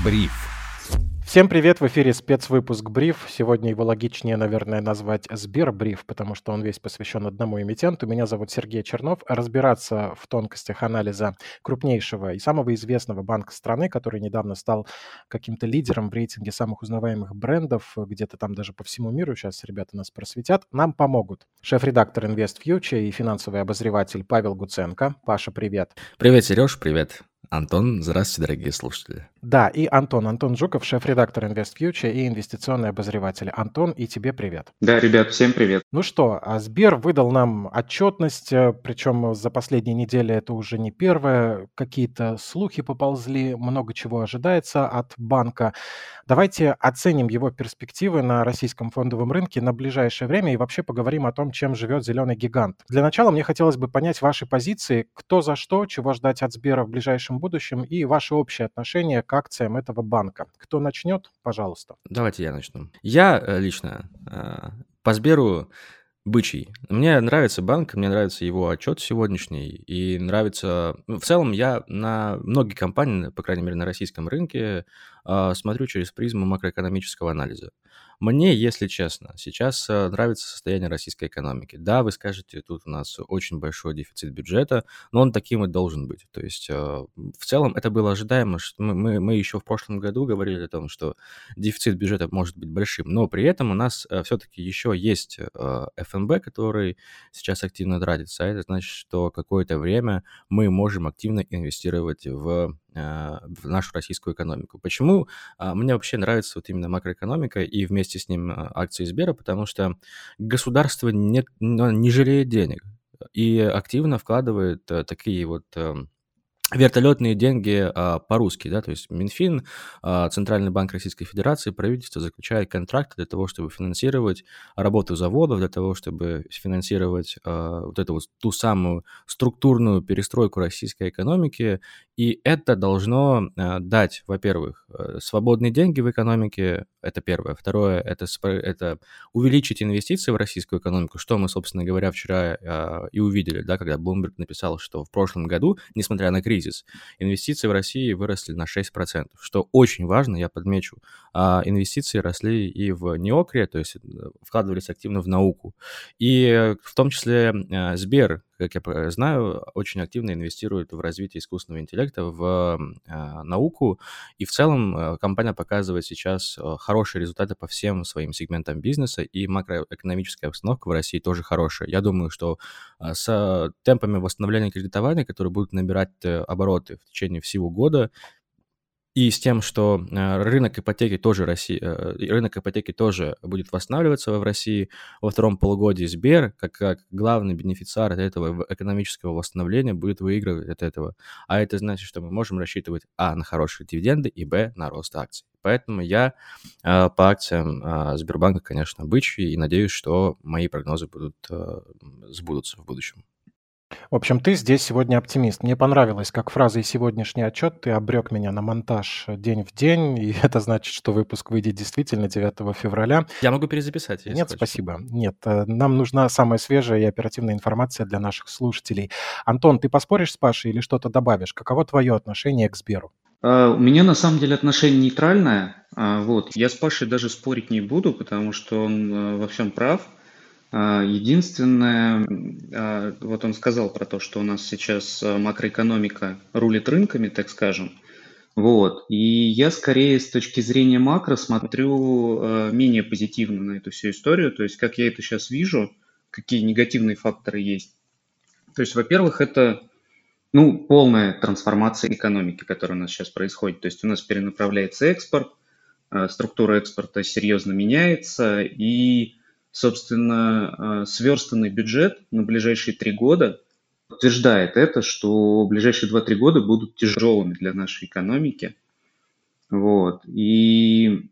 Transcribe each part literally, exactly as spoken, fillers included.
Бриф. Всем привет! В эфире спецвыпуск «Бриф». Сегодня его логичнее, наверное, назвать «Сбербриф», потому что он весь посвящен одному эмитенту. Меня зовут Сергей Чернов. Разбираться в тонкостях анализа крупнейшего и самого известного банка страны, который недавно стал каким-то лидером в рейтинге самых узнаваемых брендов, где-то там даже по всему миру, сейчас ребята нас просветят, нам помогут шеф-редактор InvestFuture и финансовый обозреватель Павел Гуценко. Паша, привет! Привет, Сереж, привет. Антон, здравствуйте, дорогие слушатели. Да, и Антон, Антон Жуков, шеф-редактор InvestFuture и инвестиционный обозреватель. Антон, и тебе привет. Да, ребят, всем привет. Ну что, а Сбер выдал нам отчетность, причем за последние недели это уже не первое, какие-то слухи поползли, много чего ожидается от банка. Давайте оценим его перспективы на российском фондовом рынке на ближайшее время и вообще поговорим о том, чем живет зеленый гигант. Для начала мне хотелось бы понять ваши позиции, кто за что, чего ждать от Сбера в ближайшем будущем и ваше общее отношение к акциям этого банка. Кто начнет, пожалуйста. Давайте я начну. Я э, лично э, по Сберу бычий. Мне нравится банк, мне нравится его отчет сегодняшний, и нравится... ну, В целом я на многие компании, по крайней мере на российском рынке, э, смотрю через призму макроэкономического анализа. Мне, если честно, сейчас э, нравится состояние российской экономики. Да, вы скажете, тут у нас очень большой дефицит бюджета, но он таким и должен быть. То есть э, в целом это было ожидаемо. что Мы, мы, мы еще в прошлом году говорили о том, что дефицит бюджета может быть большим, но при этом у нас э, все-таки еще есть э, эф эн бэ, который сейчас активно тратится, а это значит, что какое-то время мы можем активно инвестировать в, э, в нашу российскую экономику. Почему а, мне вообще нравится вот именно макроэкономика и вместе с ним а, акции Сбера, потому что государство не, ну, не жалеет денег и активно вкладывает э, такие вот... эм, вертолетные деньги а, по-русски, да, то есть Минфин, а, Центральный банк Российской Федерации, правительство заключает контракты для того, чтобы финансировать работу заводов, для того, чтобы финансировать а, вот эту вот ту самую структурную перестройку российской экономики, и это должно а, дать, во-первых, э, свободные деньги в экономике, это первое. Второе, это, спро- это увеличить инвестиции в российскую экономику, что мы, собственно говоря, вчера а, и увидели, да, когда Bloomberg написал, что в прошлом году, несмотря на кризис, инвестиции в России выросли на шесть процентов, что очень важно, я подмечу. А инвестиции росли и в неокре, то есть э, вкладывались активно в науку. И э, в том числе э, Сбер, как я про- знаю, очень активно инвестирует в развитие искусственного интеллекта, в э, науку. И в целом э, компания показывает сейчас э, хорошие результаты по всем своим сегментам бизнеса, и макроэкономическая обстановка в России тоже хорошая. Я думаю, что а, с темпами восстановления кредитования, которые будут набирать э, обороты в течение всего года, и с тем, что э, рынок ипотеки тоже России, э, и рынок ипотеки тоже будет восстанавливаться в России во втором полугодии, Сбер, как, как главный бенефициар от этого в- экономического восстановления, будет выигрывать от этого. А это значит, что мы можем рассчитывать а, на хорошие дивиденды, и б, на рост акций. Поэтому я э, по акциям э, Сбербанка, конечно, бычий, и надеюсь, что мои прогнозы будут э, сбудутся в будущем. В общем, ты здесь сегодня оптимист. Мне понравилось, как фраза «и сегодняшний отчет» ты обрек меня на монтаж день в день, и это значит, что выпуск выйдет действительно девятого февраля. Я могу перезаписать, если Нет, хочешь. спасибо. Нет, э, нам нужна самая свежая и оперативная информация для наших слушателей. Антон, ты поспоришь с Пашей или что-то добавишь? Каково твое отношение к Сберу? А, У меня на самом деле отношение нейтральное. А, Вот. Я с Пашей даже спорить не буду, потому что он э, во всем прав. А, Единственное, м, а, вот он сказал про то, что у нас сейчас э, макроэкономика рулит рынками, так скажем. Вот. И я скорее с точки зрения макро смотрю э, менее позитивно на эту всю историю. То есть, как я это сейчас вижу, какие негативные факторы есть. То есть, во-первых, это ну, полная трансформация экономики, которая у нас сейчас происходит. То есть у нас перенаправляется экспорт, э, структура экспорта серьезно меняется, и, собственно, э, сверстанный бюджет на ближайшие три года подтверждает это, что ближайшие два-три года будут тяжелыми для нашей экономики. Вот. И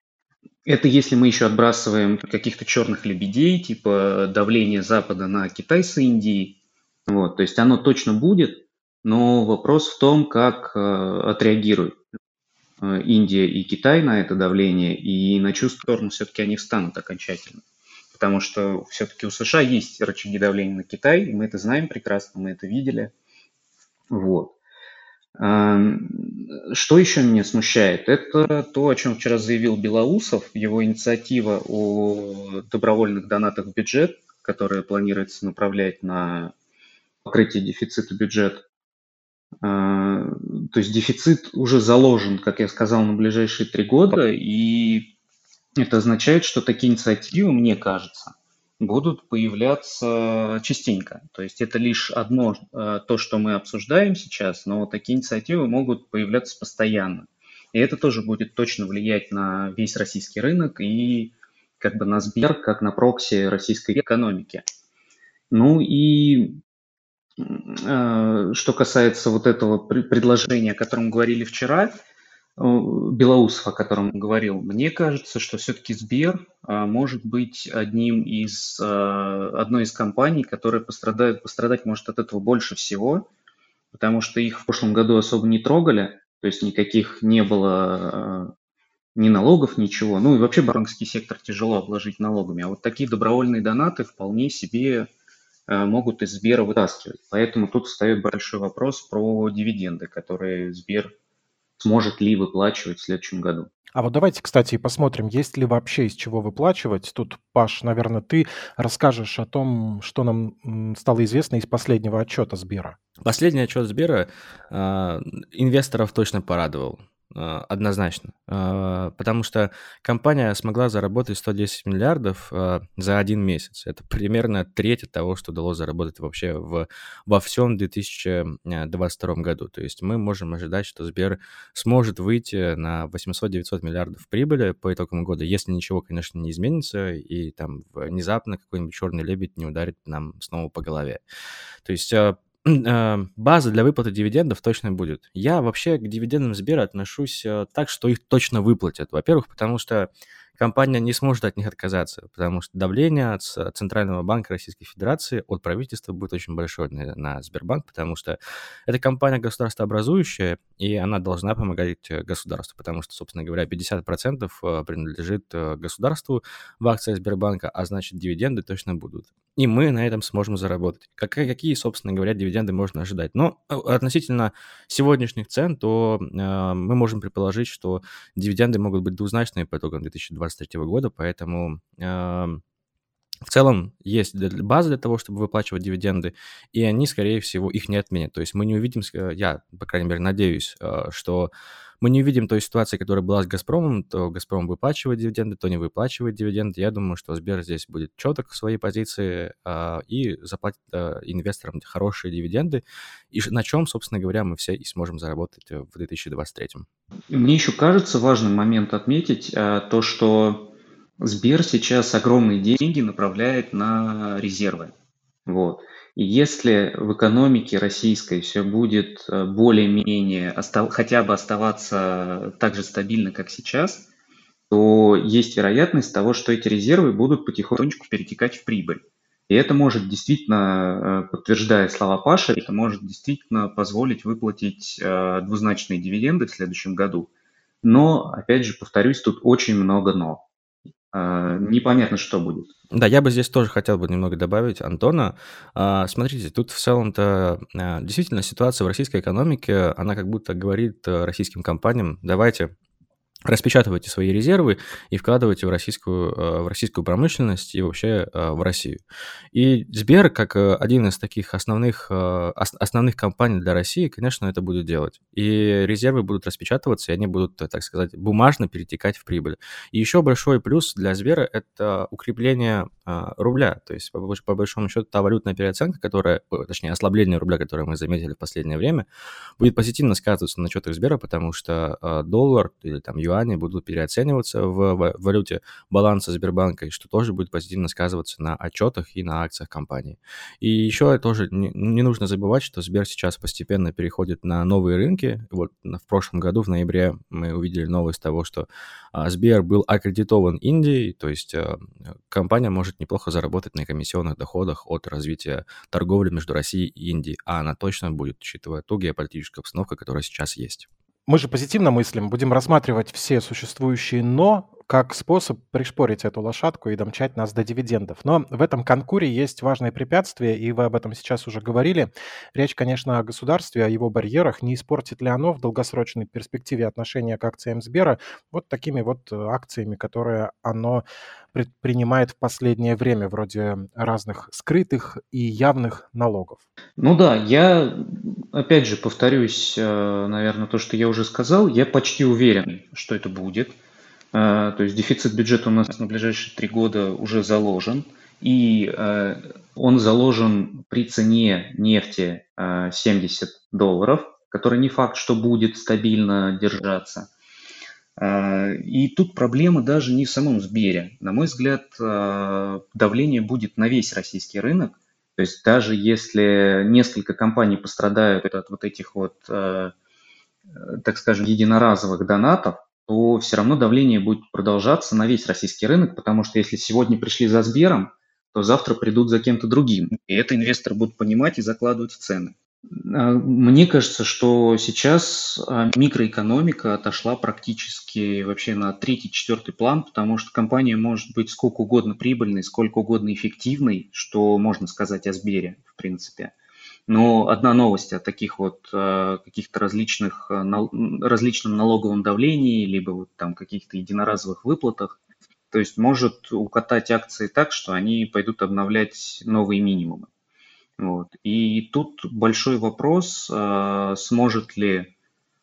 это если мы еще отбрасываем каких-то черных лебедей, типа давление Запада на Китай с Индией. Вот, то есть оно точно будет, но вопрос в том, как э, отреагируют э, Индия и Китай на это давление, и на чью сторону все-таки они встанут окончательно. Потому что все-таки у США есть рычаги давления на Китай, и мы это знаем прекрасно, мы это видели. Вот. Что еще меня смущает? Это то, о чем вчера заявил Белоусов, его инициатива о добровольных донатах в бюджет, которая планируется направлять на покрытие дефицита бюджета. То есть дефицит уже заложен, как я сказал, на ближайшие три года, и это означает, что такие инициативы, мне кажется, будут появляться частенько. То есть это лишь одно, то, что мы обсуждаем сейчас, но такие инициативы могут появляться постоянно. И это тоже будет точно влиять на весь российский рынок и как бы на Сбер, как на прокси российской экономики. Ну и что касается вот этого предложения, о котором говорили вчера, Белоусов, о котором говорил, мне кажется, что все-таки Сбер а, может быть одним из, а, одной из компаний, которая пострадает, пострадать может от этого больше всего, потому что их в прошлом году особо не трогали, то есть никаких не было а, ни налогов, ничего. Ну и вообще банковский сектор тяжело обложить налогами, а вот такие добровольные донаты вполне себе а, могут из Сбера вытаскивать. Поэтому тут встает большой вопрос про дивиденды, которые Сбер сможет ли выплачивать в следующем году. А вот давайте, кстати, посмотрим, есть ли вообще из чего выплачивать. Тут, Паш, наверное, ты расскажешь о том, что нам стало известно из последнего отчета Сбера. Последний отчет Сбера э, инвесторов точно порадовал. Однозначно, потому что компания смогла заработать сто десять миллиардов за один месяц. Это примерно треть от того, что удалось заработать вообще в, во всем две тысячи двадцать втором году. То есть мы можем ожидать, что Сбер сможет выйти на восемьсот-девятьсот миллиардов прибыли по итогам года, если ничего, конечно, не изменится и там внезапно какой-нибудь черный лебедь не ударит нам снова по голове. То есть база для выплаты дивидендов точно будет. Я вообще к дивидендам Сбера отношусь так, что их точно выплатят. Во-первых, потому что компания не сможет от них отказаться, потому что давление от Центрального банка Российской Федерации, от правительства будет очень большое на, на Сбербанк, потому что это компания государствообразующая, и она должна помогать государству, потому что, собственно говоря, пятьдесят процентов принадлежит государству в акциях Сбербанка, а значит, дивиденды точно будут. И мы на этом сможем заработать. Как, какие, собственно говоря, дивиденды можно ожидать? Но относительно сегодняшних цен, то э, мы можем предположить, что дивиденды могут быть двузначные по итогам две тысячи двадцать третьего года, поэтому э, в целом есть база для того, чтобы выплачивать дивиденды, и они, скорее всего, их не отменят. То есть мы не увидим, я, по крайней мере, надеюсь, э, что мы не увидим той ситуации, которая была с «Газпромом», то «Газпром» выплачивает дивиденды, то не выплачивает дивиденды. Я думаю, что Сбер здесь будет четок в своей позиции а, и заплатит а, инвесторам хорошие дивиденды, и на чем, собственно говоря, мы все и сможем заработать в две тысячи двадцать третьем. Мне еще кажется важным момент отметить а, то, что Сбер сейчас огромные деньги направляет на резервы. Вот. И если в экономике российской все будет более-менее остав... хотя бы оставаться так же стабильно, как сейчас, то есть вероятность того, что эти резервы будут потихонечку перетекать в прибыль. И это может действительно, подтверждая слова Паши, это может действительно позволить выплатить двузначные дивиденды в следующем году. Но, опять же, повторюсь, тут очень много «но». Непонятно, что будет. Да, я бы здесь тоже хотел бы немного добавить Антона. А, смотрите, тут в целом-то а, действительно ситуация в российской экономике, она как будто говорит российским компаниям: давайте распечатывайте свои резервы и вкладывайте в российскую, в российскую промышленность и вообще в Россию. И Сбер, как один из таких основных, основных компаний для России, конечно, это будет делать. И резервы будут распечатываться, и они будут, так сказать, бумажно перетекать в прибыль. И еще большой плюс для Сбера – это укрепление рубля. То есть, по, по большому счету, та валютная переоценка, которая, точнее, ослабление рубля, которое мы заметили в последнее время, будет позитивно сказываться на отчетах Сбера, потому что доллар или там юань юани будут переоцениваться в валюте баланса Сбербанка, и что тоже будет позитивно сказываться на отчетах и на акциях компании. И еще тоже не, не нужно забывать, что Сбер сейчас постепенно переходит на новые рынки. Вот в прошлом году, в ноябре, мы увидели новость того, что а, Сбер был аккредитован Индией, то есть а, компания может неплохо заработать на комиссионных доходах от развития торговли между Россией и Индией, а она точно будет, учитывая ту геополитическую обстановку, которая сейчас есть. Мы же позитивно мыслим, будем рассматривать все существующие «но» как способ пришпорить эту лошадку и домчать нас до дивидендов. Но в этом конкуре есть важные препятствия, и вы об этом сейчас уже говорили. Речь, конечно, о государстве, о его барьерах. Не испортит ли оно в долгосрочной перспективе отношения к акциям Сбера вот такими вот э, акциями, которые оно предпринимает в последнее время, вроде разных скрытых и явных налогов? Ну да, я опять же повторюсь, наверное, то, что я уже сказал, я почти уверен, что это будет. Э, То есть дефицит бюджета у нас на ближайшие три года уже заложен, и э, он заложен при цене нефти э, семьдесят долларов, который не факт, что будет стабильно держаться. Э, И тут проблема даже не в самом Сбере. На мой взгляд, э, давление будет на весь российский рынок. То есть даже если несколько компаний пострадают от вот этих вот, э, э, так скажем, единоразовых донатов, то все равно давление будет продолжаться на весь российский рынок, потому что если сегодня пришли за Сбером, то завтра придут за кем-то другим. И это инвесторы будут понимать и закладывать в цены. А, Мне кажется, что сейчас а, микроэкономика отошла практически вообще на третий-четвертый план, потому что компания может быть сколько угодно прибыльной, сколько угодно эффективной, что можно сказать о Сбере, в принципе. Но одна новость о таких вот а, каких-то различных, а, нал- м, различном налоговом давлении, либо вот там каких-то единоразовых выплатах, то есть может укатать акции так, что они пойдут обновлять новые минимумы. Вот. И тут большой вопрос, а, сможет ли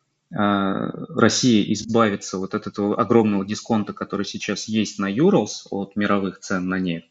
а, Россия избавиться вот от этого огромного дисконта, который сейчас есть на Urals от мировых цен на нефть,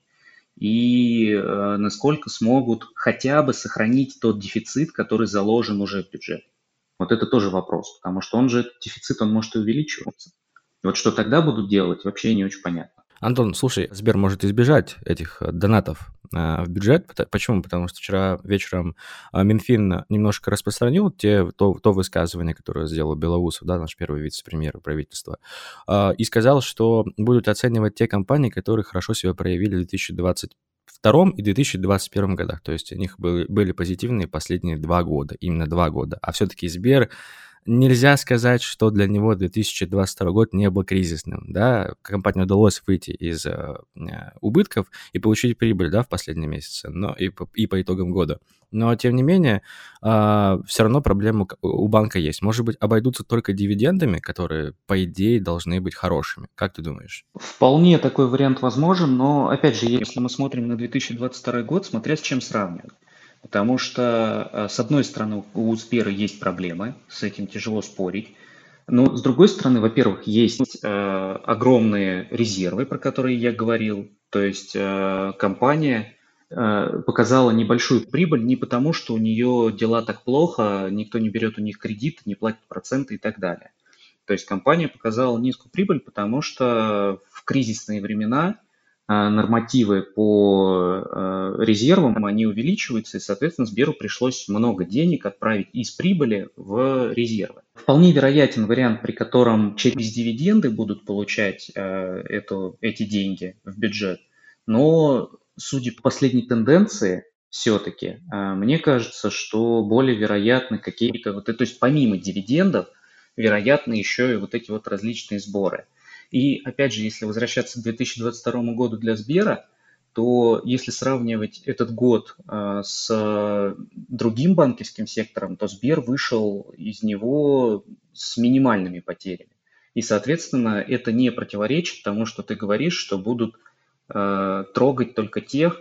и а, насколько смогут хотя бы сохранить тот дефицит, который заложен уже в бюджет. Вот это тоже вопрос, потому что он же, этот дефицит, он может и увеличиваться. Вот что тогда будут делать, вообще не очень понятно. Антон, слушай, Сбер может избежать этих э, донатов э, в бюджет. Пото- Почему? Потому что вчера вечером э, Минфин немножко распространил те, то, то высказывание, которое сделал Белоусов, да, наш первый вице-премьер правительства, э, и сказал, что будут оценивать те компании, которые хорошо себя проявили в две тысячи двадцать втором и две тысячи двадцать первом годах. То есть у них были, были позитивные последние два года, именно два года. А все-таки Сбер, нельзя сказать, что для него две тысячи двадцать второй год не был кризисным, да, компании удалось выйти из э, э, убытков и получить прибыль, да, в последние месяцы, но и по, и по итогам года. Но, тем не менее, все равно проблема к- у банка есть. Может быть, обойдутся только дивидендами, которые, по идее, должны быть хорошими. Как ты думаешь? Вполне такой вариант возможен, но опять же, если мы смотрим на две тысячи двадцать второй год, смотря с чем сравнивать. Потому что, э, с одной стороны, у Сбера есть проблемы, с этим тяжело спорить. Но с другой стороны, во-первых, есть э, огромные резервы, про которые я говорил. То есть э, компания э, показала небольшую прибыль не потому, что у нее дела так плохо, никто не берет у них кредит, не платит проценты и так далее. То есть компания показала низкую прибыль, потому что в кризисные времена а, нормативы по а, резервам, они увеличиваются, и, соответственно, Сберу пришлось много денег отправить из прибыли в резервы. Вполне вероятен вариант, при котором через дивиденды будут получать а, эту, эти деньги в бюджет, но, судя по последней тенденции, все-таки, мне кажется, что более вероятны какие-то, вот, это, то есть помимо дивидендов, вероятно, еще и вот эти вот различные сборы. И опять же, если возвращаться к две тысячи двадцать второму году для Сбера, то если сравнивать этот год а, с другим банковским сектором, то Сбер вышел из него с минимальными потерями. И, соответственно, это не противоречит тому, что ты говоришь, что будут а, трогать только тех,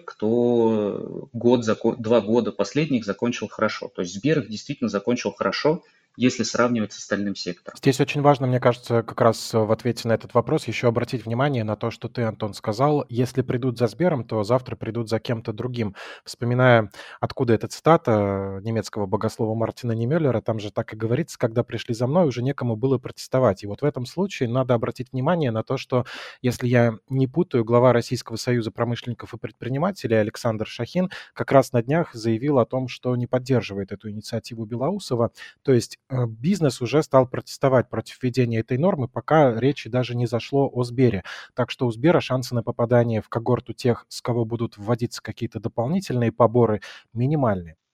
кто год, зако- два года последних закончил хорошо. То есть Сбер их действительно закончил хорошо, если сравнивать с остальным сектором. Здесь очень важно, мне кажется, как раз э, в ответе на этот вопрос еще обратить внимание на то, что ты, Антон, сказал. Если придут за Сбером, то завтра придут за кем-то другим. Вспоминая, откуда эта цитата немецкого богослова Мартина Немеллера, там же так и говорится, когда пришли за мной, уже некому было протестовать. И вот в этом случае надо обратить внимание на то, что, если я не путаю, глава Российского союза промышленников и предпринимателей Александр Шахин как раз на днях заявил о том, что не поддерживает эту инициативу Белоусова. То есть э, бизнес уже стал протестовать против введения этой нормы, пока речи даже не зашло о Сбере. Так что у Сбера шансы на попадание в когорту тех, с кого будут вводиться какие-то дополнительные поборы, минимальные.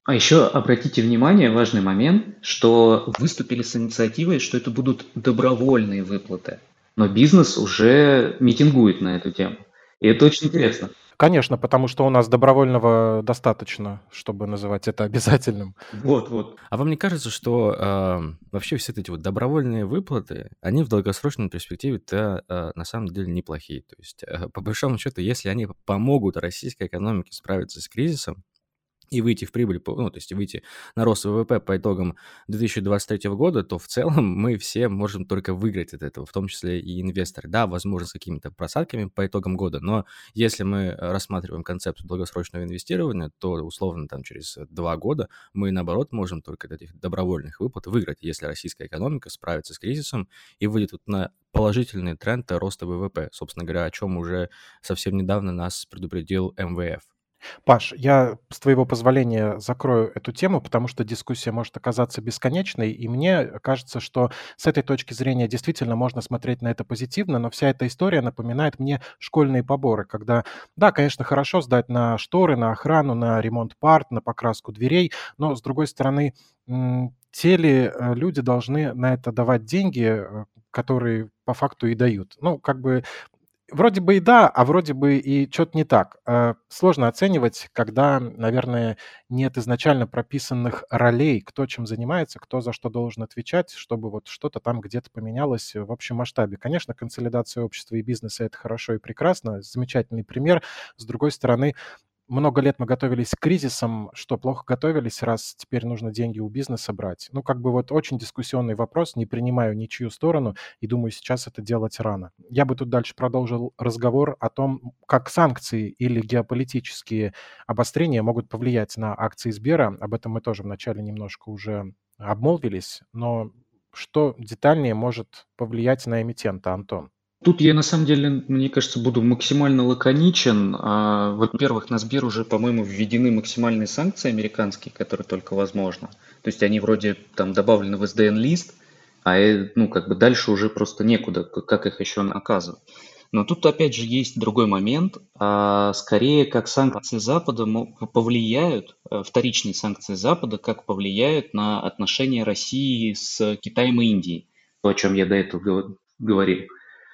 А еще обратите внимание, важный момент, что выступили с инициативой, что это будут добровольные выплаты. Но бизнес уже митингует на эту тему. И это очень интересно. Конечно, потому что у нас добровольного достаточно, чтобы называть это обязательным. Вот, вот. А вам не кажется, что а, вообще все эти вот добровольные выплаты, они в долгосрочной перспективе-то а, на самом деле неплохие? То есть, а, по большому счету, если они помогут российской экономике справиться с кризисом и выйти в прибыль, по- ну, то есть выйти на рост ВВП по итогам две тысячи двадцать третьего года, то в целом мы все можем только выиграть от этого, в том числе и инвесторы. Да, возможно, с какими-то просадками по итогам года, но если мы э, рассматриваем концепцию долгосрочного инвестирования, то условно там через э, два года мы, наоборот, можем только от этих добровольных выплат выиграть, если российская экономика справится с кризисом и выйдет вот на положительный тренд роста ВВП, собственно говоря, о чем уже совсем недавно нас предупредил эм вэ эф. Паш, я, с твоего позволения, закрою эту тему, потому что дискуссия может оказаться бесконечной, и мне кажется, что с этой точки зрения действительно можно смотреть на это позитивно, но вся эта история напоминает мне школьные поборы, когда, да, конечно, хорошо сдать на шторы, на охрану, на ремонт парт, на покраску дверей, но, с другой стороны, м, те ли э, люди должны на это давать деньги, э, которые по факту и дают? Ну, как бы вроде бы и да, а вроде бы и что то не так. Э, сложно оценивать, когда, наверное, нет изначально прописанных ролей, кто чем занимается, кто за что должен отвечать, чтобы вот что-то там где-то поменялось в общем масштабе. Конечно, консолидация общества и бизнеса — это хорошо и прекрасно, замечательный пример. С другой стороны, много лет мы готовились к кризисам. Что, плохо готовились, раз теперь нужно деньги у бизнеса брать? Ну, как бы вот очень дискуссионный вопрос, не принимаю ничью сторону и думаю, сейчас это делать рано. Я бы тут дальше продолжил разговор о том, как санкции или геополитические обострения могут повлиять на акции Сбера. Об этом мы тоже вначале немножко уже обмолвились, но что детальнее может повлиять на эмитента, Антон? Тут я на самом деле, мне кажется, буду максимально лаконичен. А, Во-первых, на Сбер уже, по-моему, введены максимальные санкции американские, которые только возможно. То есть они вроде там добавлены в эс дэ эн-лист, а э, ну как бы дальше уже просто некуда, к- как их еще наказывать. Но тут опять же есть другой момент. А, Скорее, как санкции Запада мо- повлияют, э, вторичные санкции Запада, как повлияют на отношения России с Китаем и Индией, то, о чем я до этого гов- говорил.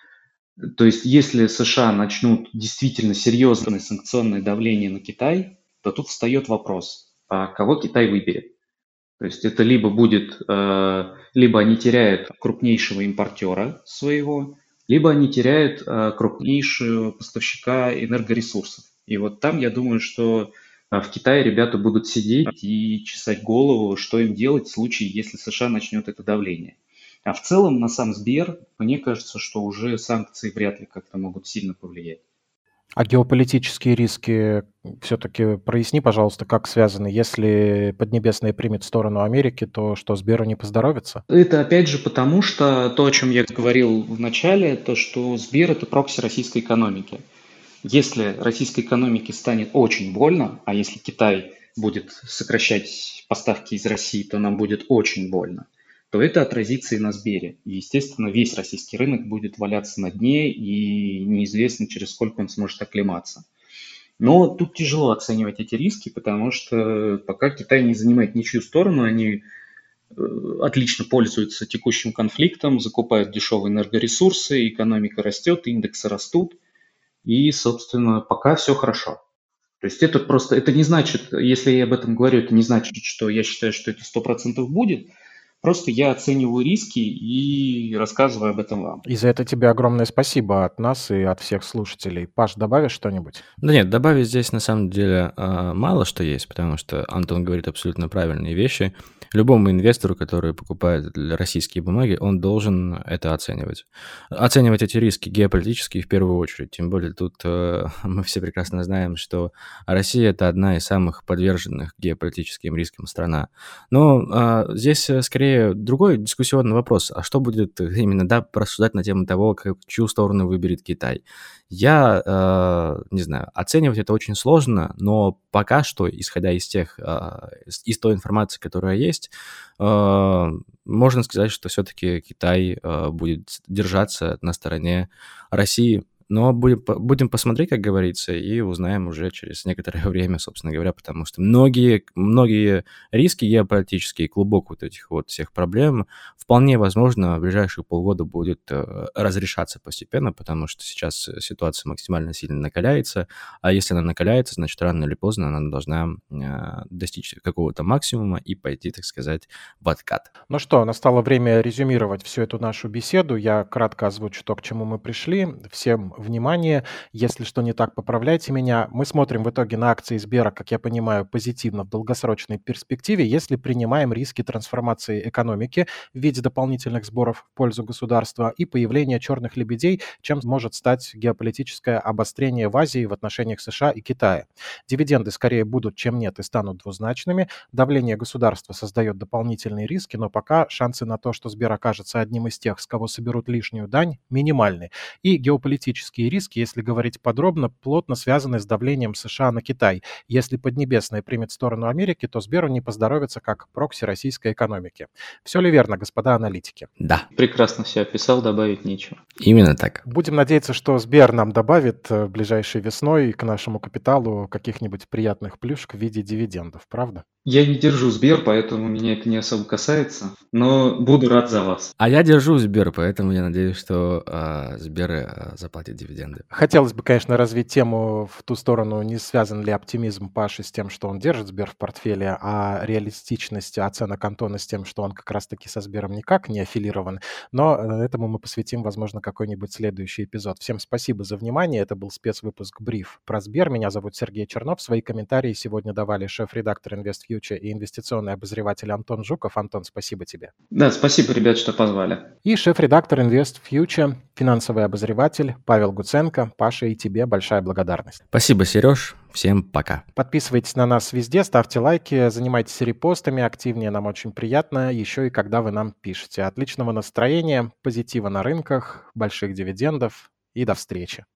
То есть, если США начнут действительно серьезное санкционное давление на Китай, то тут встает вопрос, а кого Китай выберет? То есть это либо будет, э, либо они теряют крупнейшего импортера своего, либо они теряют э, крупнейшего поставщика энергоресурсов. И вот там я думаю, что э, в Китае ребята будут сидеть и чесать голову, что им делать в случае, если США начнет это давление. А в целом на сам Сбер, мне кажется, что уже санкции вряд ли как-то могут сильно повлиять. А геополитические риски все-таки проясни, пожалуйста, как связаны. Если Поднебесная примет сторону Америки, то что, Сберу не поздоровится? Это опять же потому, что то, о чем я говорил в начале, то, что Сбер – это прокси российской экономики. Если российской экономике станет очень больно, а если Китай будет сокращать поставки из России, то нам будет очень больно, то это отразится и на Сбере. И, естественно, весь российский рынок будет валяться на дне, и неизвестно, через сколько он сможет оклематься. Но тут тяжело оценивать эти риски, потому что пока Китай не занимает ничью сторону, они э, отлично пользуются текущим конфликтом, закупают дешевые энергоресурсы, экономика растет, индексы растут, и, собственно, пока все хорошо. То есть это просто, это не значит, если я об этом говорю, это не значит, что я считаю, что это сто процентов будет. Просто я оцениваю риски и рассказываю об этом вам. И за это тебе огромное спасибо от нас и от всех слушателей. Паш, добавишь что-нибудь? Да нет, добавить здесь на самом деле а, мало что есть, потому что Антон говорит абсолютно правильные вещи. Любому инвестору, который покупает российские бумаги, он должен это оценивать. Оценивать эти риски геополитические в первую очередь. Тем более тут э, мы все прекрасно знаем, что Россия – это одна из самых подверженных геополитическим рискам страна. Но а, здесь э, скорее другой дискуссионный вопрос. А что будет э, именно, да, порассуждать на тему того, как, чью сторону выберет Китай? Я, э, не знаю, оценивать это очень сложно, но пока что, исходя из тех, а, из, из той информации, которая есть, э, можно сказать, что все-таки Китай э, будет держаться на стороне России Но будем, по- будем посмотреть, как говорится, и узнаем уже через некоторое время, собственно говоря, потому что многие, многие риски геополитические, клубок вот этих вот всех проблем вполне возможно в ближайшие полгода будет э, разрешаться постепенно, потому что сейчас э, ситуация максимально сильно накаляется, а если она накаляется, значит, рано или поздно она должна э, достичь какого-то максимума и пойти, так сказать, в откат. Ну что, настало время резюмировать всю эту нашу беседу. Я кратко озвучу то, к чему мы пришли. Всем внимание. Если что не так, поправляйте меня. Мы смотрим в итоге на акции Сбера, как я понимаю, позитивно в долгосрочной перспективе, если принимаем риски трансформации экономики в виде дополнительных сборов в пользу государства и появления черных лебедей, чем может стать геополитическое обострение в Азии в отношениях США и Китая. Дивиденды скорее будут, чем нет, и станут двузначными. Давление государства создает дополнительные риски, но пока шансы на то, что Сбер окажется одним из тех, с кого соберут лишнюю дань, минимальны. И геополитические риски, если говорить подробно, плотно связаны с давлением США на Китай. Если Поднебесная примет сторону Америки, то Сберу не поздоровится как прокси российской экономики. Все ли верно, господа аналитики? Да, Прекрасно все описал, добавить нечего. именно так. Будем надеяться, что Сбер нам добавит э, ближайшей весной к нашему капиталу каких-нибудь приятных плюшек в виде дивидендов, правда? Я не держу Сбер, поэтому меня это не особо касается, но буду рад за вас. А я держу Сбер, поэтому я надеюсь, что э, Сбер э, заплатит дивиденды. Хотелось бы, конечно, развить тему в ту сторону, не связан ли оптимизм Паши с тем, что он держит Сбер в портфеле, а реалистичность оценок Антона с тем, что он как раз-таки со Сбером никак не аффилирован. Но э, этому мы посвятим, возможно, какой-нибудь следующий эпизод. Всем спасибо за внимание. Это был спецвыпуск «Бриф» про Сбер. Меня зовут Сергей Чернов. Свои комментарии сегодня давали шеф-редактор InvestFuture и инвестиционный обозреватель Антон Жуков. Антон, спасибо тебе. Да, спасибо, ребят, что позвали. И шеф-редактор InvestFuture, финансовый обозреватель Павел Гуценко. Паша, и тебе большая благодарность. Спасибо, Сереж. Всем пока. Подписывайтесь на нас везде, ставьте лайки, занимайтесь репостами активнее, нам очень приятно. Еще и когда вы нам пишете. Отличного настроения, позитива на рынках, больших дивидендов и до встречи.